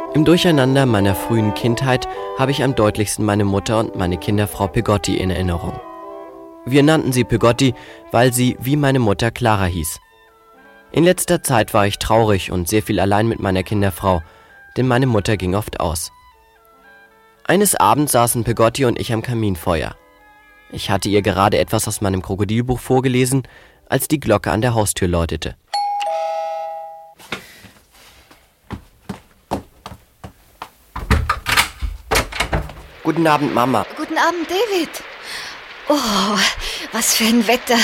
Im Durcheinander meiner frühen Kindheit habe ich am deutlichsten meine Mutter und meine Kinderfrau Pegotti in Erinnerung. Wir nannten sie Pegotti, weil sie wie meine Mutter Clara hieß. In letzter Zeit war ich traurig und sehr viel allein mit meiner Kinderfrau, denn meine Mutter ging oft aus. Eines Abends saßen Pegotti und ich am Kaminfeuer. Ich hatte ihr gerade etwas aus meinem Krokodilbuch vorgelesen, als die Glocke an der Haustür läutete. Guten Abend, Mama. Guten Abend, David. Oh, was für ein Wetter.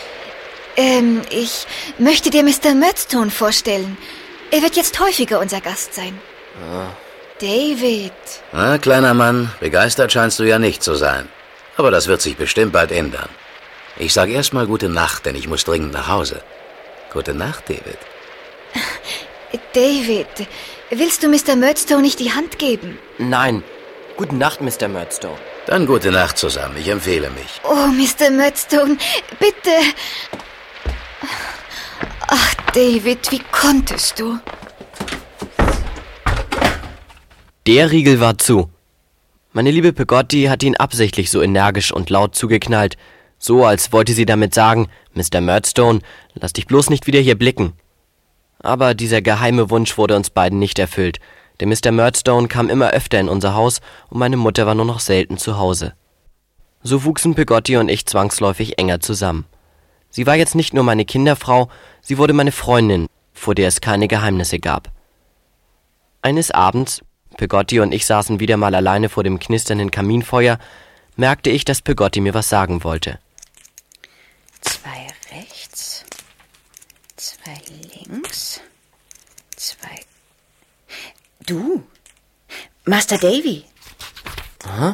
Ich möchte dir Mr. Murdstone vorstellen. Er wird jetzt häufiger unser Gast sein. David. Na, kleiner Mann, begeistert scheinst du ja nicht zu sein. Aber das wird sich bestimmt bald ändern. Ich sage erstmal gute Nacht, denn ich muss dringend nach Hause. Gute Nacht, David. David, willst du Mr. Murdstone nicht die Hand geben? Nein. Gute Nacht, Mr. Murdstone. Dann gute Nacht zusammen, ich empfehle mich. Oh, Mr. Murdstone, bitte. Ach, David, wie konntest du? Der Riegel war zu. Meine liebe Pegotti hat ihn absichtlich so energisch und laut zugeknallt, so als wollte sie damit sagen, Mr. Murdstone, lass dich bloß nicht wieder hier blicken. Aber dieser geheime Wunsch wurde uns beiden nicht erfüllt, denn Mr. Murdstone kam immer öfter in unser Haus und meine Mutter war nur noch selten zu Hause. So wuchsen Pegotti und ich zwangsläufig enger zusammen. Sie war jetzt nicht nur meine Kinderfrau, sie wurde meine Freundin, vor der es keine Geheimnisse gab. Eines Abends, Pegotti und ich saßen wieder mal alleine vor dem knisternden Kaminfeuer, merkte ich, dass Pegotti mir was sagen wollte. 2 rechts, 2 links, 2... Du, Master Davy. Hä?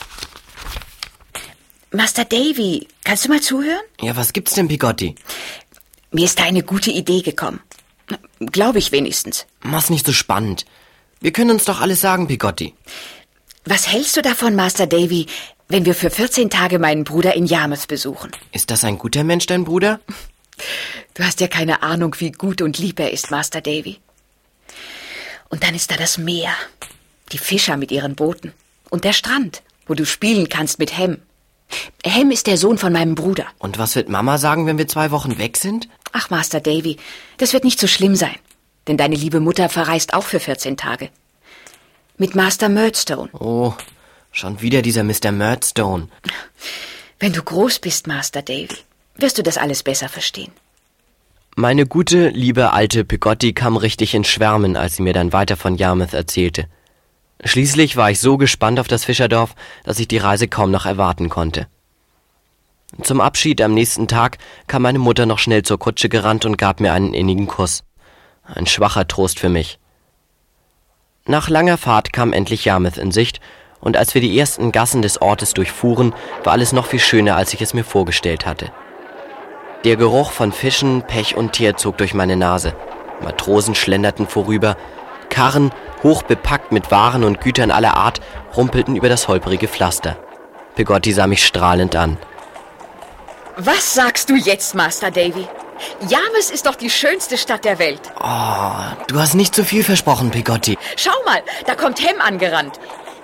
Master Davy, kannst du mal zuhören? Ja, was gibt's denn, Pegotti? Mir ist da eine gute Idee gekommen. Glaube ich wenigstens. Mach's nicht so spannend. Wir können uns doch alles sagen, Pegotti. Was hältst du davon, Master Davy, wenn wir für 14 Tage meinen Bruder in Yarmouth besuchen? Ist das ein guter Mensch, dein Bruder? Du hast ja keine Ahnung, wie gut und lieb er ist, Master Davy. Und dann ist da das Meer, die Fischer mit ihren Booten und der Strand, wo du spielen kannst mit Hem. Hem ist der Sohn von meinem Bruder. Und was wird Mama sagen, wenn wir 2 Wochen weg sind? Ach, Master Davy, das wird nicht so schlimm sein, denn deine liebe Mutter verreist auch für 14 Tage. Mit Master Murdstone. Oh, schon wieder dieser Mr. Murdstone. Wenn du groß bist, Master Davy, wirst du das alles besser verstehen. Meine gute, liebe alte Pegotti kam richtig ins Schwärmen, als sie mir dann weiter von Yarmouth erzählte. Schließlich war ich so gespannt auf das Fischerdorf, dass ich die Reise kaum noch erwarten konnte. Zum Abschied am nächsten Tag kam meine Mutter noch schnell zur Kutsche gerannt und gab mir einen innigen Kuss. Ein schwacher Trost für mich. Nach langer Fahrt kam endlich Yarmouth in Sicht, und als wir die ersten Gassen des Ortes durchfuhren, war alles noch viel schöner, als ich es mir vorgestellt hatte. Der Geruch von Fischen, Pech und Teer zog durch meine Nase. Matrosen schlenderten vorüber. Karren, hoch bepackt mit Waren und Gütern aller Art, rumpelten über das holprige Pflaster. Pegotti sah mich strahlend an. Was sagst du jetzt, Master Davy? Yarmouth ist doch die schönste Stadt der Welt. Oh, du hast nicht zu viel versprochen, Pegotti. Schau mal, da kommt Hem angerannt.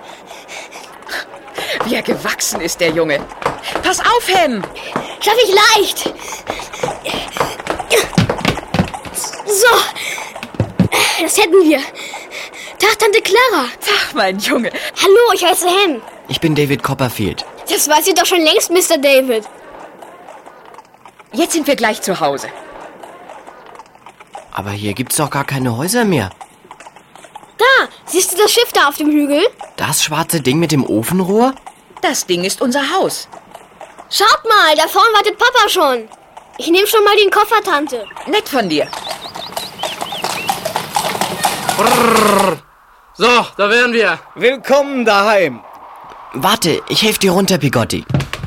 Wie er gewachsen ist, der Junge. Pass auf, Hem! Schaff ich leicht. So, das hätten wir. Tag, Tante Clara. Ach, mein Junge. Hallo, ich heiße Hem. Ich bin David Copperfield. Das weiß ich doch schon längst, Mr. David. Jetzt sind wir gleich zu Hause. Aber hier gibt's doch gar keine Häuser mehr. Da, siehst du das Schiff da auf dem Hügel? Das schwarze Ding mit dem Ofenrohr? Das Ding ist unser Haus. Schaut mal, da vorne wartet Papa schon. Ich nehme schon mal den Koffer, Tante. Nett von dir. Brrr. So, da wären wir. Willkommen daheim. Warte, ich helfe dir runter, Pegotti.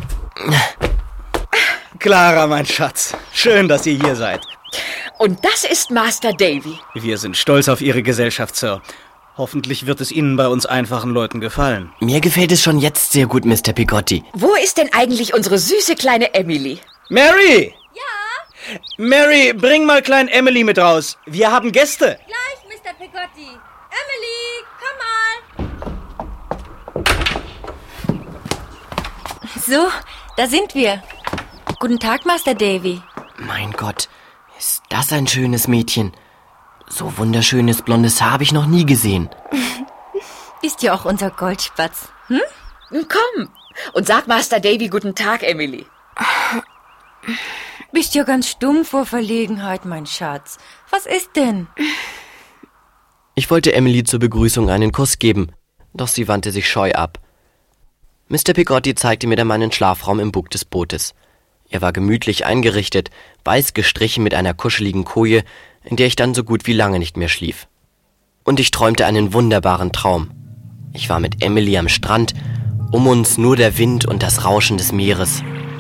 Clara, mein Schatz. Schön, dass ihr hier seid. Und das ist Master Davy. Wir sind stolz auf Ihre Gesellschaft, Sir. Hoffentlich wird es Ihnen bei uns einfachen Leuten gefallen. Mir gefällt es schon jetzt sehr gut, Mr. Pegotti. Wo ist denn eigentlich unsere süße kleine Emily? Mary! Ja? Mary, bring mal klein Emily mit raus. Wir haben Gäste. Gleich, Mr. Pegotti. Emily, komm mal! So, da sind wir. Guten Tag, Master Davy. Mein Gott, ist das ein schönes Mädchen. So wunderschönes blondes Haar habe ich noch nie gesehen. Ist ja auch unser Goldspatz. Hm? Komm und sag Master Davy guten Tag, Emily. Bist ja ganz stumm vor Verlegenheit, mein Schatz. Was ist denn? Ich wollte Emily zur Begrüßung einen Kuss geben, doch sie wandte sich scheu ab. Mr. Peggotty zeigte mir dann meinen Schlafraum im Bug des Bootes. Er war gemütlich eingerichtet, weiß gestrichen mit einer kuscheligen Koje, in der ich dann so gut wie lange nicht mehr schlief. Und ich träumte einen wunderbaren Traum. Ich war mit Emily am Strand, um uns nur der Wind und das Rauschen des Meeres.